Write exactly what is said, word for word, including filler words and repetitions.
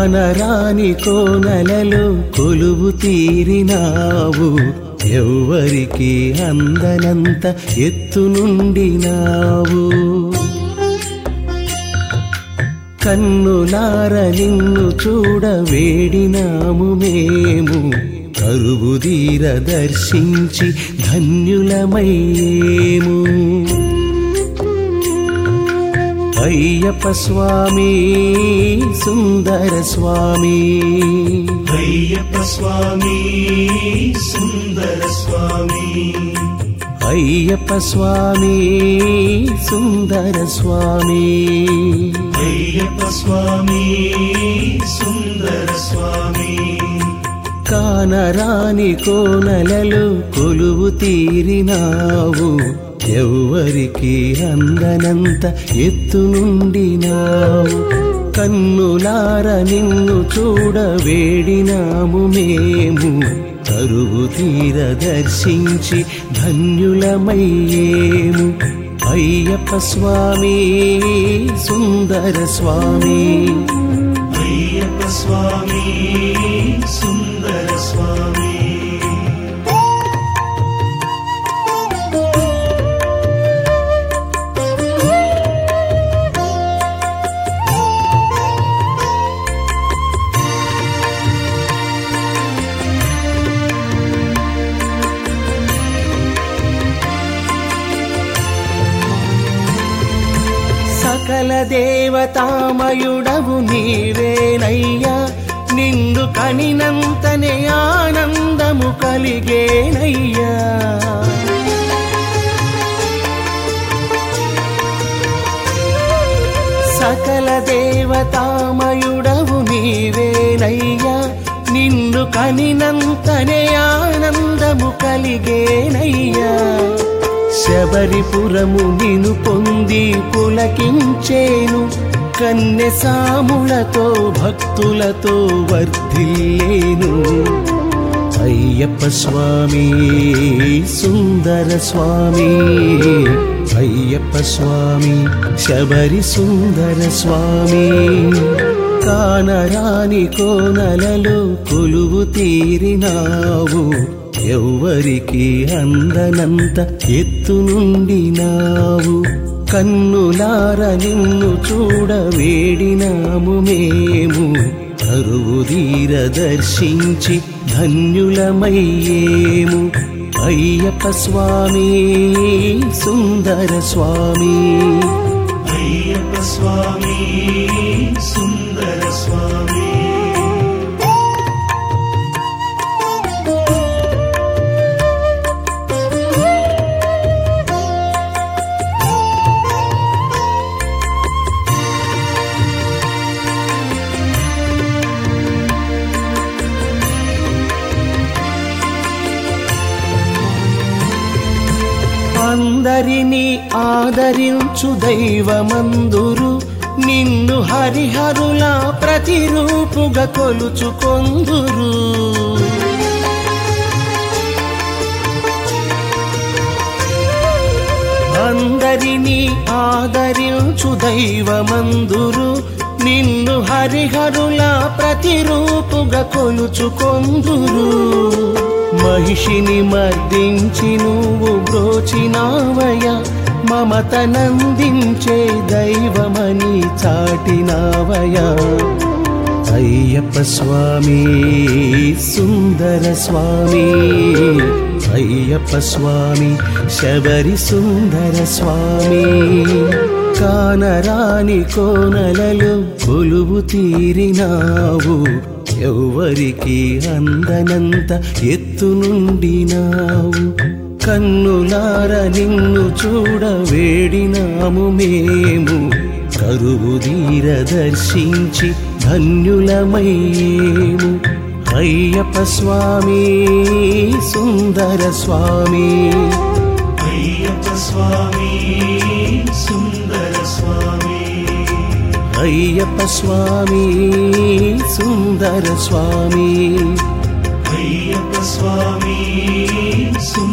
కానరాని కోనలలో కొలువు తీరినావు, ఎవ్వరికి అందనంత ఎత్తు నుండినావు. కన్నులార నిన్ను చూడ వేడినాము మేము, కరువుదీర దర్శించి ధన్యులమయ్యేము. అయ్యప్ప స్వామి సుందర స్వామి, అయ్యప్ప స్వామి సుందర స్వామి, అయ్యప్ప స్వామి సుందర స్వామి, అయ్యప్ప స్వామి సుందర స్వామి. కానరాని కోనలలో కొలువు తీరినావు, ఎవ్వరికి అందనంత ఎత్తు నుండినావు. కన్నులార నిన్ను చూడ వేడినాము మేము, కరువు తీర దర్శించి ధన్యులమయ్యేము. అయ్యప్ప స్వామి సుందర స్వామి, అయ్యప్ప స్వామి సుందర స్వామి. సకల దేవతామయుడవు నీవేనయ్యా, నిన్ను కనినంతనే ఆనందము కలిగేనయ్యా. సకల దేవతామయుడవు నీవేనయ్యా, నిన్ను కనినంతనే ఆనందము కలిగేనయ్యా. శబరిపురము నిను పొంది పులకించేను, కన్నె సాములతో భక్తులతో వర్ధిల్లేను. అయ్యప్ప స్వామి సుందర స్వామి, అయ్యప్ప స్వామి శబరి సుందర స్వామి. కానరాని కోనలలో కొలువు తీరినావు, ఎవ్వరికి అందనంత ఎత్తు నుండినావు. కన్నులార నిన్ను చూడ వేడినాము మేము, కరువుదీర దర్శించి ధన్యులమయ్యేము. అయ్యప్ప స్వామి సుందర స్వామి, అయ్యప్ప స్వామి సుందర స్వామి. అందరినీ ఆదరించు దైవమందురు, నిన్ను హరిహరుల ప్రతిరూపుగా కొలుచుకొందురు. అందరినీ ఆదరించు దైవమందురు, నిన్ను హరిహరుల ప్రతిరూపుగా కొలుచుకొందురు. మహిషిని మర్దించి నువ్వు బ్రోచినావయ, మమతనందించే దైవమని చాటినావయ. అయ్యప్ప స్వామి సుందర స్వామి, అయ్యప్ప స్వామి శబరి సుందర స్వామి. కానరాని కోనలలో కొలువు తీరినావు, ఎవ్వరికి అందనంత ఎత్తు నుండినావు. కన్నులార నిన్ను చూడ వేడినాము మేము, కరువుదీర దర్శించి ధన్యులమయ్యేము. అయ్యప్ప స్వామి సుందర స్వామి, అయ్యప్ప స్వామి సుందర స్వామి, అయ్యప్ప స్వామి సుందర స్వామి, అయ్యప్ప స్వామి సుందర